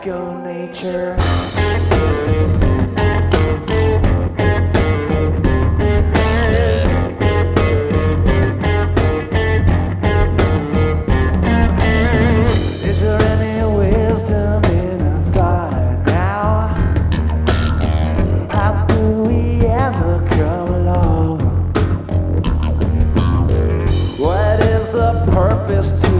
Go nature. Is there any wisdom in a thought now? How do we ever come along? What is the purpose to